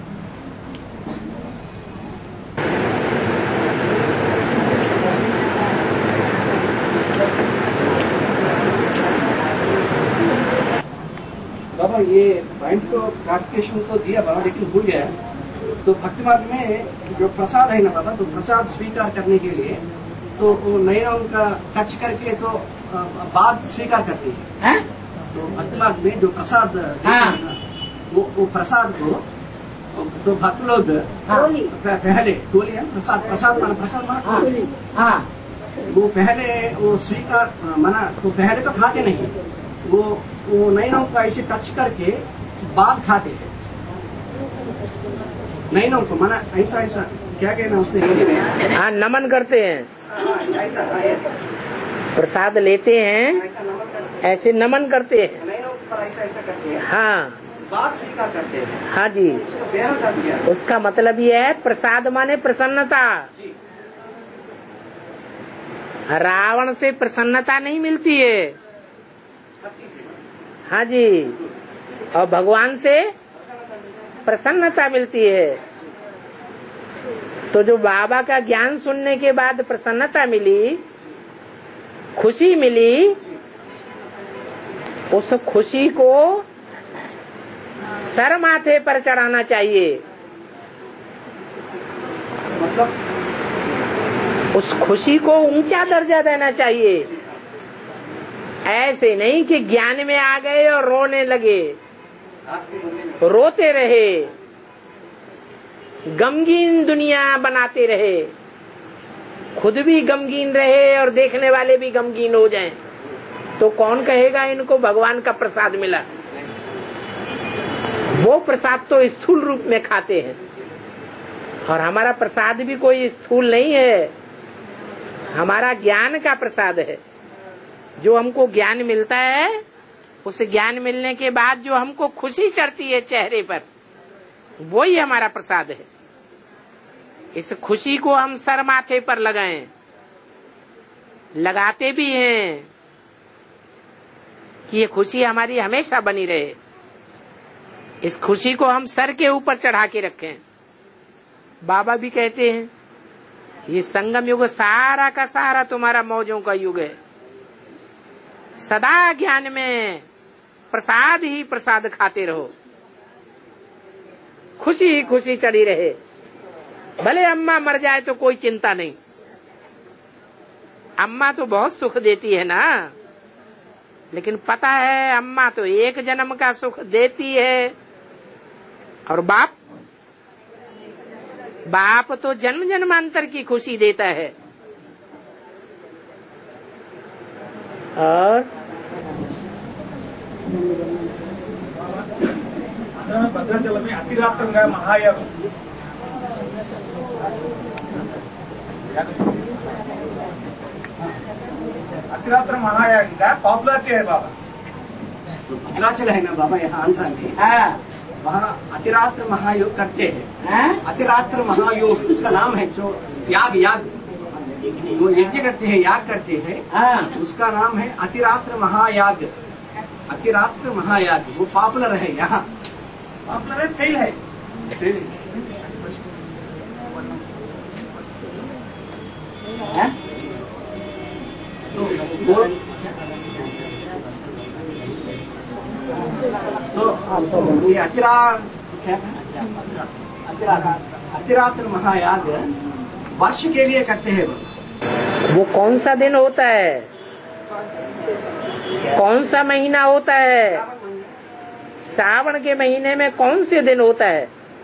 Speaker 2: बाबा ये पॉइंट को क्लैरिफिकेशन तो दिया बाबा, लेकिन भूल गया। तो भक्ति मार्ग में जो प्रसाद है ना बाबा, तो प्रसाद स्वीकार करने के लिए तो वो नया उनका टच करके तो बाद स्वीकार करते हैं। है? तो भक्ति मार्ग में जो प्रसाद हाँ। वो वो प्रसाद को तो भक्त लोग हाँ। पहले टोली है प्रसाद प्रसाद माना प्रसाद माना हाँ। वो पहले वो स्वीकार माना, तो पहले तो खाते नहीं, वो वो नैनों को ऐसे टच करके बाद खाते हैं। नैनों को माना ऐसा ऐसा क्या कहना उसमें हिंदी में?
Speaker 1: हाँ, नमन करते हैं, प्रसाद लेते हैं, ऐसे नमन करते हैं।
Speaker 2: नैनों पर ऐसा ऐसा करते हैं।
Speaker 1: हाँ,
Speaker 2: बाद स्वीकार करते हैं।
Speaker 1: हाँ जी। उसका मतलब ये है प्रसाद माने प्रसन्नता। रावण से प्रसन्नता नहीं मिलती है। हाँ जी, और भगवान से प्रसन्नता मिलती है। तो जो बाबा का ज्ञान सुनने के बाद प्रसन्नता मिली, खुशी मिली, उस खुशी को सर माथे पर चढ़ाना चाहिए।
Speaker 2: मतलब
Speaker 1: उस खुशी को ऊंचा दर्जा देना चाहिए। ऐसे नहीं कि ज्ञान में आ गए और रोने लगे, रोते रहे, गमगीन दुनिया बनाते रहे, खुद भी गमगीन रहे और देखने वाले भी गमगीन हो जाएं, तो कौन कहेगा इनको भगवान का प्रसाद मिला? वो प्रसाद तो स्थूल रूप में खाते हैं, और हमारा प्रसाद भी कोई स्थूल नहीं है, हमारा ज्ञान का प्रसाद है। जो हमको ज्ञान मिलता है, उस ज्ञान मिलने के बाद जो हमको खुशी चढ़ती है चेहरे पर, वो ही हमारा प्रसाद है। इस खुशी को हम सर माथे पर लगाएं, लगाते भी हैं कि ये खुशी हमारी हमेशा बनी रहे। इस खुशी को हम सर के ऊपर चढ़ा के रखें। बाबा भी कहते हैं ये संगम युग सारा का सारा तुम्हारा मौजों का युग है। सदा ज्ञान में प्रसाद ही प्रसाद खाते रहो, खुशी ही खुशी चढ़ी रहे। भले अम्मा मर जाए तो कोई चिंता नहीं, अम्मा तो बहुत सुख देती है ना, लेकिन पता है अम्मा तो एक जन्म का सुख देती है, और बाप बाप तो जन्म जन्मांतर की खुशी देता है। और
Speaker 3: भद्राचल में अतिरात्र महायाग अतिरात्र महायाग का पॉपुलरिटी है बाबा।
Speaker 2: भद्राचल है ना बाबा, यहाँ आंध्रा में वहाँ अतिरात्र महायोग करते हैं। अतिरात्र महायोग उसका नाम है, जो याग याग वो यज्ञ करते हैं, याग करते हैं, उसका नाम है अतिरात्र महायाग। अतिरात्र महायाग वो पॉपुलर है यहाँ, पॉपुलर है, फेल है। तो तो ये अतिरा क्या अतिरा अतिरात्र महायाग वर्ष के लिए करते हैं।
Speaker 1: वो कौन सा दिन होता है, कौन सा महीना होता है? श्रावण के महीने में कौन से दिन होता है?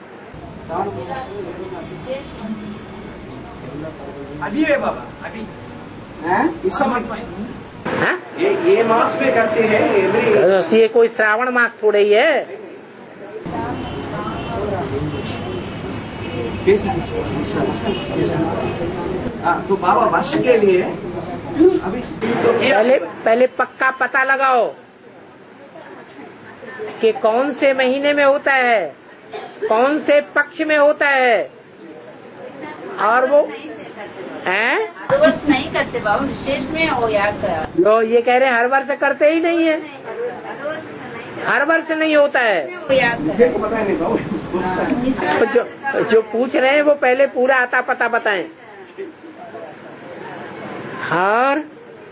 Speaker 2: अभी है बाबा, अभी
Speaker 1: हाँ?
Speaker 2: इस समय
Speaker 1: हाँ?
Speaker 2: ये ये मास में करते हैं एवरी।
Speaker 1: ये कोई श्रावण मास थोड़ा ही है।
Speaker 2: तो बाबा वर्ष के लिए अभी तो
Speaker 1: पहले पहले पक्का पता लगाओ कि कौन से महीने में होता है, कौन से पक्ष में होता है, और वो हैं?
Speaker 4: हर वर्ष नहीं करते बाबा, विशेष में वो याद करा।
Speaker 1: लो ये कह रहे हैं हर वर्ष करते ही नहीं है, हर वर्ष नहीं होता है।
Speaker 4: वो याद
Speaker 2: मुझे को पता नहीं बाबू।
Speaker 1: तो जो जो पूछ रहे हैं वो पहले पूरा आता पता बताएं। और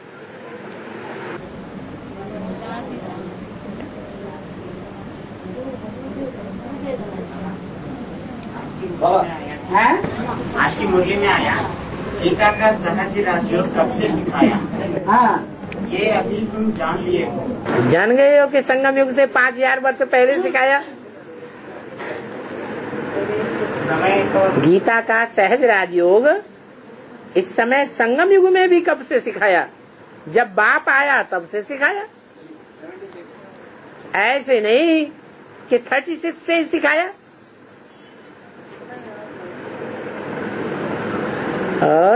Speaker 6: आज की मुरली में आया गीता का सहज राजयोग सबसे सिखाया।
Speaker 1: हाँ,
Speaker 6: ये अभी तुम जान लिए हो।
Speaker 1: जान गए हो कि संगम युग से पांच हजार वर्ष पहले सिखाया।
Speaker 6: समय तो
Speaker 1: गीता का सहज राजयोग इस समय संगम युग में भी कब से सिखाया? जब बाप आया तब से सिखाया। ऐसे नहीं कि थर्टी सिक्स से ही सिखाया। और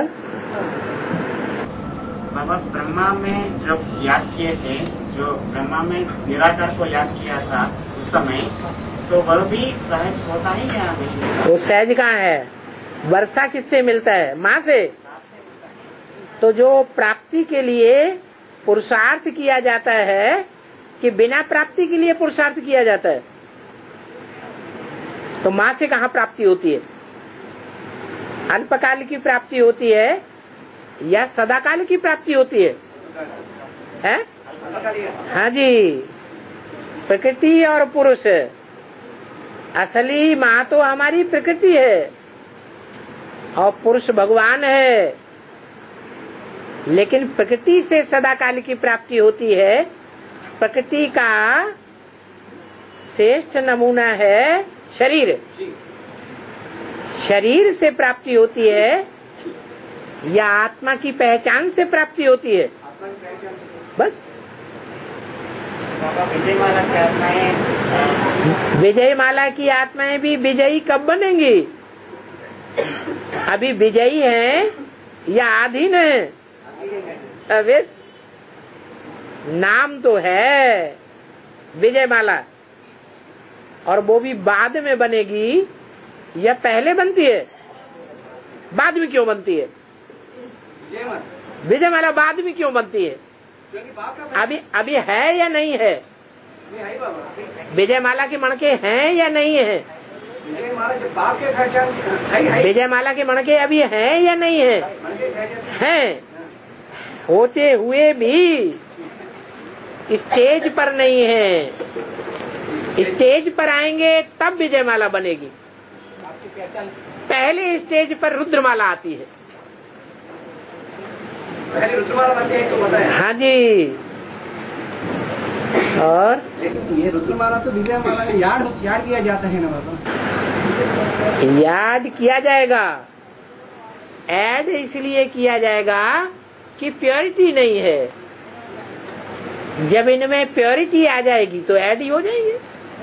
Speaker 6: बाबा ब्रह्मा में जब याद किए थे, जो ब्रह्मा में निराकार को याद किया था उस समय, तो वह भी सहज होता ही या नहीं?
Speaker 1: वो सहज कहाँ है? वर्षा किससे मिलता है? माँ से। तो जो प्राप्ति के लिए पुरुषार्थ किया जाता है कि बिना प्राप्ति के लिए पुरुषार्थ किया जाता है, तो माँ से कहाँ प्राप्ति होती है? अल्पकाल की प्राप्ति होती है या सदाकाल की प्राप्ति होती है? है? हाँ जी, प्रकृति और पुरुष। असली माँ तो हमारी प्रकृति है और पुरुष भगवान है, लेकिन प्रकृति से सदाकाल की प्राप्ति होती है। प्रकृति का श्रेष्ठ नमूना है शरीर। शरीर से प्राप्ति होती है या आत्मा की पहचान से प्राप्ति होती है? बस
Speaker 6: विजय माला की आत्माएं
Speaker 1: विजय माला की आत्माएं भी विजयी कब बनेंगी? अभी विजयी हैं या आधीन है? अबे नाम तो है विजय माला, और वो भी बाद में बनेगी या पहले बनती है? बाद में क्यों बनती है? विजय माला बाद में क्यों बनती है? अभी अभी है या नहीं है? विजय माला के मणके हैं या नहीं है? विजय माला के मणके अभी हैं या नहीं है? हैं। होते हुए भी स्टेज पर नहीं है। स्टेज पर आएंगे तब विजय माला बनेगी। पहले स्टेज पर रुद्रमाला आती है।
Speaker 2: पहले रुद्रमाला बनती है तो बताया।
Speaker 1: हाँ जी। और
Speaker 2: लेकिन ये रुद्रमाला तो विजय माला में याद याद किया जाता है ना बाबा?
Speaker 1: याद किया जाएगा। ऐड इसलिए किया जाएगा कि प्योरिटी नहीं है। जब इनमें प्योरिटी आ जाएगी तो ऐड ही हो जाएंगे।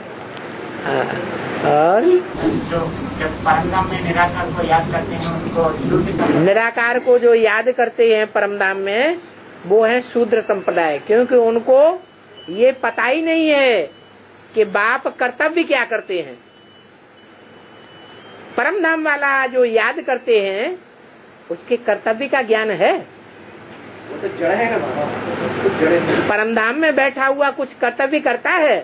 Speaker 1: और
Speaker 6: जो जब परमधाम में निराकार को याद करते हैं उसको शुद्ध संप्रदाय।
Speaker 1: निराकार को जो याद करते हैं परमधाम में, वो है शूद्र संप्रदाय, क्योंकि उनको ये पता ही नहीं है कि बाप कर्तव्य क्या करते हैं। परमधाम वाला जो याद करते हैं उसके कर्तव्य का ज्ञान है।
Speaker 2: वो तो जड़ है ना बाबा, तो जड़ है।
Speaker 1: परमधाम में बैठा हुआ कुछ कर्तव्य करता है,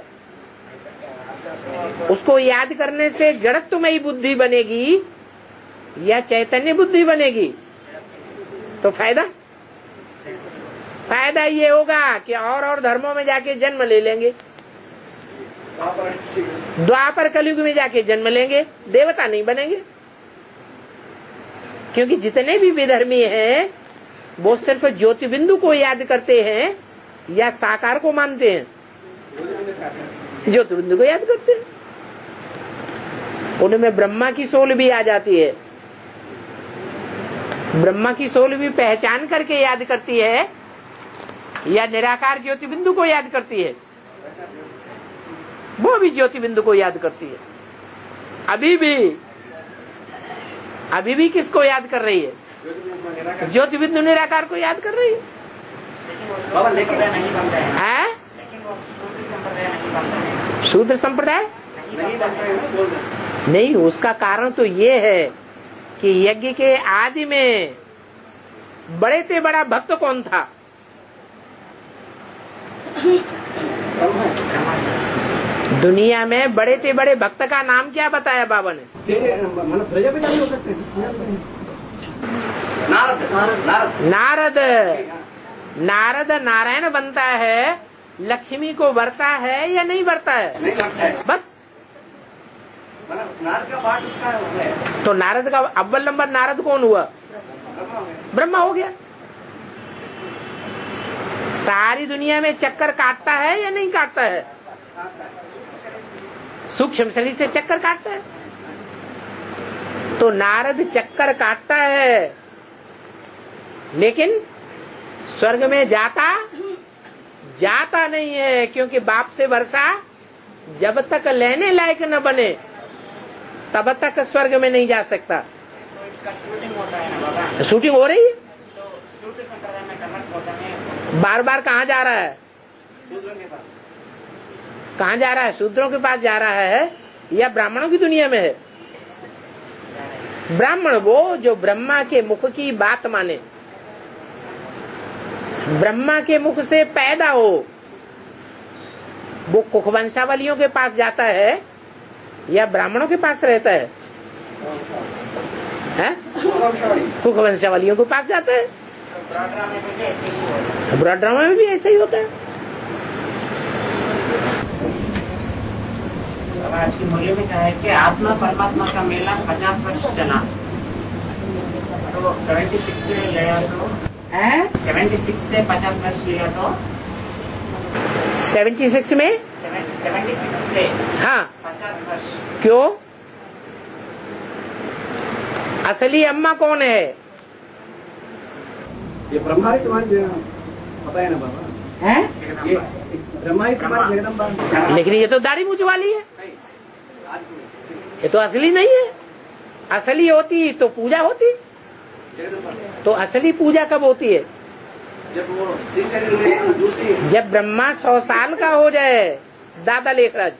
Speaker 1: उसको याद करने से जड़त्वमयी बुद्धि बनेगी या चैतन्य बुद्धि बनेगी? तो फायदा फायदा ये होगा कि और और धर्मों में जाके जन्म ले लेंगे, द्वापर कलयुग में जाके जन्म लेंगे, देवता नहीं बनेंगे। क्योंकि जितने भी विधर्मी हैं वो सिर्फ ज्योति बिंदु को याद करते हैं या साकार को मानते हैं? ज्योति बिंदु को याद करते हैं। उनमें ब्रह्मा की सोल भी आ जाती है। ब्रह्मा की सोल भी पहचान करके याद करती है या निराकार ज्योति बिंदु को याद करती है? वो भी ज्योति बिंदु को याद करती है। अभी भी अभी भी किसको याद कर रही है? ज्योति बिंदु निराकार को याद कर रही है। है शूद्र संप्रदाय नहीं। उसका कारण तो ये है कि यज्ञ के आदि में बड़े से बड़ा भक्त कौन था? दुनिया में बड़े से बड़े भक्त का नाम क्या बताया बाबा ने?
Speaker 2: प्रजापिता हो सकते हैं। नारद
Speaker 1: नारद नारद नारायण बनता है, लक्ष्मी को वरता है या नहीं वरता है?
Speaker 2: नहीं वरता है।
Speaker 1: बस
Speaker 2: नारद का पाठ उसका है।
Speaker 1: तो नारद का अव्वल नंबर नारद कौन हुआ? ब्रह्मा हो गया। सारी दुनिया में चक्कर काटता है या नहीं काटता है? सूक्ष्म शरीर से चक्कर काटता है। तो नारद चक्कर काटता है, लेकिन स्वर्ग में जाता जाता नहीं है, क्योंकि बाप से वर्षा जब तक लेने लायक न बने तब तक स्वर्ग में नहीं जा सकता। शूटिंग हो रही है। बार बार कहाँ जा रहा है? कहाँ जा रहा है? शूद्रों के पास जा रहा है या ब्राह्मणों की दुनिया में है? ब्राह्मण वो जो ब्रह्मा के मुख की बात माने, ब्रह्मा के मुख से पैदा हो, वो कुखवंशावलियों के पास जाता है या ब्राह्मणों के पास रहता है? हैं? कुखवंशावलियों के पास जाता है। ब्रॉड ड्रामा में भी ऐसा ही होता है।
Speaker 6: आज की मूल्य में क्या है कि आत्मा परमात्मा का मेला पचास वर्ष चला, तो सेवेंटी सिक्स से लिया तो सेवेंटी सिक्स से पचास वर्ष लिया तो
Speaker 1: सेवेंटी सिक्स में
Speaker 6: सेवेंटी सिक्स से
Speaker 1: हाँ
Speaker 6: पचास वर्ष।
Speaker 1: क्यों? असली अम्मा कौन है?
Speaker 2: ये ब्रह्मारी तुम्हारी पता है ना बाबा?
Speaker 1: है?
Speaker 2: ये ब्रह्मारी तुम्हारी जगदम्बा।
Speaker 1: लेकिन ये तो दाढ़ी मूछ वाली है, ये तो असली नहीं है। असली होती तो पूजा होती। तो असली पूजा कब होती है?
Speaker 2: जब वो स्त्री शरीर में दूसरी
Speaker 1: जब ब्रह्मा सौ साल का हो जाए, दादा लेखराज,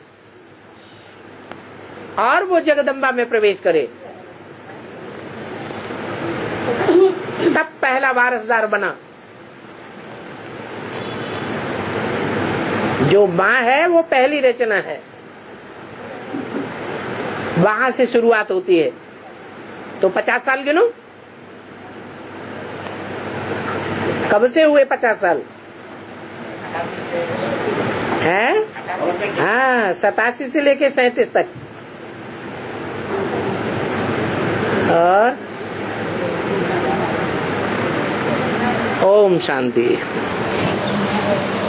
Speaker 1: और वो जगदम्बा में प्रवेश करे, तब पहला वारसदार बना। जो माँ है वो पहली रचना है, वहां से शुरुआत होती है। तो पचास साल गिनो, कब से हुए पचास साल? हैं? हाँ, सतासी से लेके सैंतीस तक। और ओम शांति।